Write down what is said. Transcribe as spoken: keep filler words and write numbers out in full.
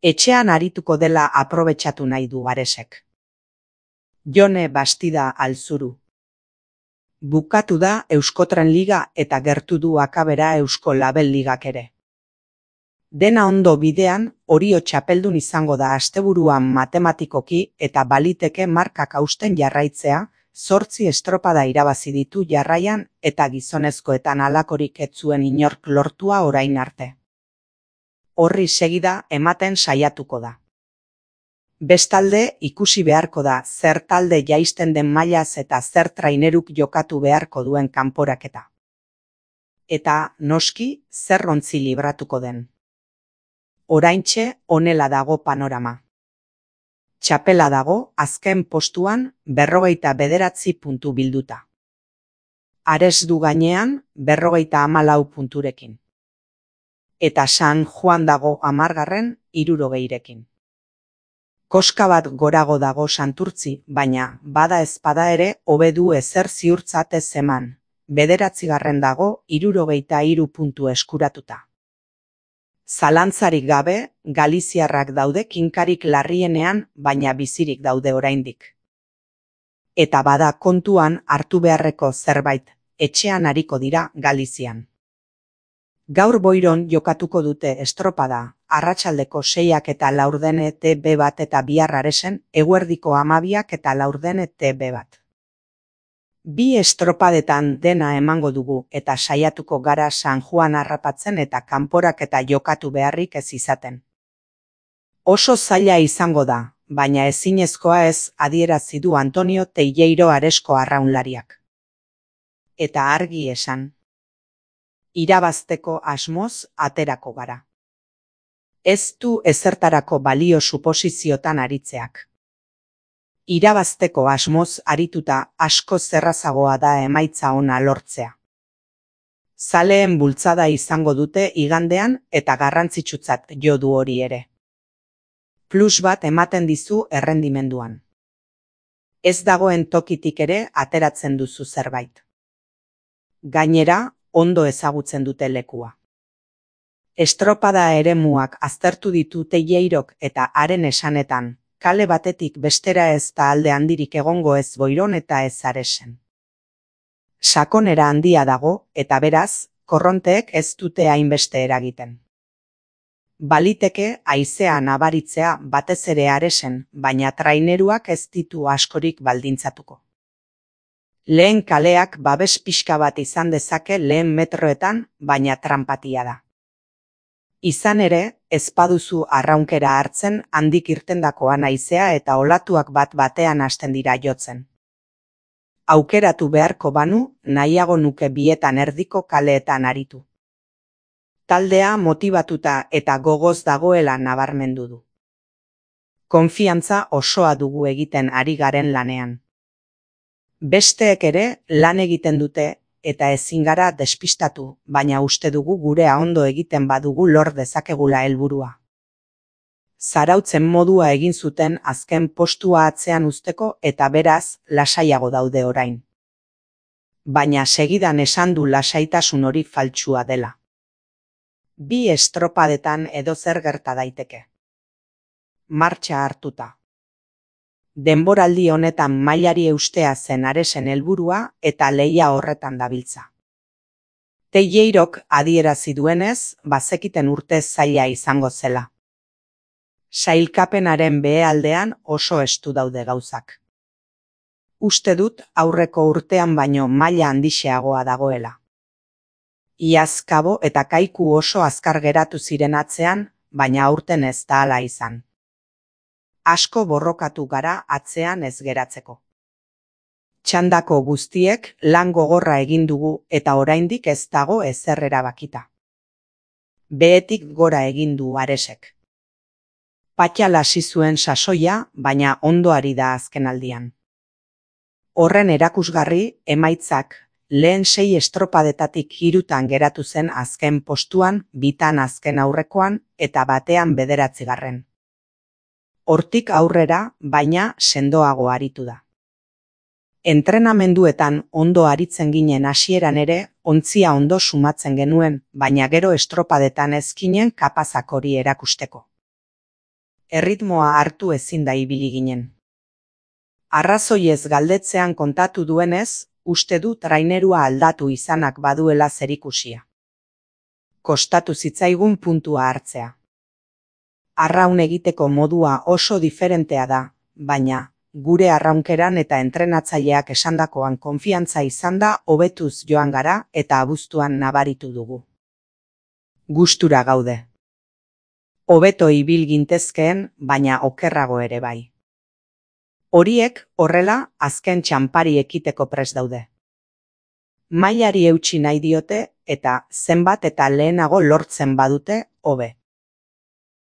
Etxean arituko dela aprobetxatu nahi du Aresek. Jone Bastida Alzuru. Bukatu da Euskotren Liga eta gertu du akabera Eusko Label Ligak ere. Dena ondo bidean, Orio txapeldun izango da asteburuan matematikoki eta baliteke markak hausten jarraitzea, zortzi estropada irabazi ditu jarraian eta gizonezkoetan halakorik ez zuen inork lortua orain arte. Horri segida ematen saiatuko da. Bestalde, ikusi beharko da zer talde jaisten den mailaz eta zer traineruk jokatu beharko duen kanporaketa. Eta, noski, zer ontzi libratuko den. Oraintxe honela dago panorama. Txapela dago azken postuan berrogeita bederatzi puntu bilduta. Ares du gainean berrogeita hamalau punturekin. Eta San Juan dago hamargarren hirurogeirekin. Koska bat gorago dago Santurtzi, baina bada ezpada ere hobe du ezer ziurtzat ez eman. Bederatzigarren dago hirurogeita hiru puntu eskuratuta. Zalantzarik gabe, galiziarrak daude kinkarik larrienean, baina bizirik daude oraindik. Eta bada kontuan hartu beharreko zerbait, etxean ariko dira Galizian. Gaur Boiron jokatuko dute estropada, arratsaldeko seiak eta laurdene T B bat eta bihar Aresen, eguerdiko hamabiak eta laurdene T B bat. Bi estropadetan dena emango dugu eta saiatuko gara San Juan harrapatzen eta kanporak eta jokatu beharrik ez izaten. Oso zaila izango da, baina ezinezkoa ez adierazi du Antonio Teilleiro Aresko arraunlariak. Eta argi esan. Irabazteko asmoz aterako gara. Ez du ezertarako balio suposiziotan aritzeak. Irabazteko asmoz arituta asko zerrazagoa da emaitza ona lortzea. Zaleen bultzada izango dute igandean eta garrantzitsutzat jo du hori ere. Plus bat ematen dizu errendimenduan. Ez dagoen tokitik ere ateratzen duzu zerbait. Gainera, ondo ezagutzen dute lekua. Estropada eremuak aztertu ditu Teilleirok eta haren esanetan, kale batetik bestera ez da alde handirik egongo ez Boiron eta ez Aresen. Sakonera handia dago eta beraz, korronteek ez dute hainbeste eragiten. Baliteke haizea nabaritzea batez ere Aresen, baina traineruak ez ditu askorik baldintzatuko. Lehen kaleak babes pixka bat izan dezake lehen metroetan, baina tranpatia da. Izan ere, ez baduzu arraunkera hartzen handik irtendakoa naizea eta olatuak bat batean hasten dira jotzen. Aukeratu beharko banu, nahiago nuke bietan erdiko kaleetan aritu. Taldea motibatuta eta gogoz dagoela nabarmendu du. Konfiantza osoa dugu egiten ari garen lanean. Besteek ere lan egiten dute eta ezin gara despistatu, baina uste dugu gurea ondo egiten badugu lor dezakegula helburua. Zarautzen modua egin zuten azken postua atzean uzteko eta beraz lasaiago daude orain. Baina segidan esan du lasaitasun hori faltsua dela. Bi estropadetan edozer gerta daiteke. Martxa hartuta. Denboraldi honetan mailari eustea zen Aresen helburua eta lehia horretan dabiltza. Teilleirok adierazi duenez, bazekiten urte zaila izango zela. Sailkapenaren behealdean oso estu daude gauzak. Uste dut aurreko urtean baino maila handixeagoa dagoela. Iaz Kabo eta Kaiku oso azkar geratu ziren atzean, baina aurten ez da hala izan. Asko borrokatu gara atzean ez geratzeko. Txandako guztiek lan gogorra egin dugu eta oraindik ez dago ezer erabakita. Behetik gora egin du Aresek. Patxal hasi zuen sasoia, baina ondo ari da azkenaldian. Horren erakusgarri emaitzak lehen sei estropadetatik hirutan geratu zen azken postuan, bitan azken aurrekoan eta batean bederatzigarren. Hortik aurrera, baina sendoago aritu da. Entrenamenduetan ondo aritzen ginen hasieran ere, ontzia ondo sumatzen genuen, baina gero estropadetan ezkinen kapazak hori erakusteko. erritmoa hartu ezin da ibili ginen. Arrazoiez galdetzean kontatu duenez, uste du trainerua aldatu izanak baduela zerikusia. Kostatu zitzaigun puntua hartzea. Arraun egiteko modua oso diferentea da, baina, gure arraunkeran eta entrenatzaileak esandakoan konfiantza izan da hobetuz joan gara eta abuztuan nabaritu dugu. Gustura gaude. Hobeto ibil gintezkeen, baina okerrago ere bai. Horiek, horrela, azken txanpari ekiteko prest daude. Mailari eutsi nahi diote eta zenbat eta lehenago lortzen badute, hobe.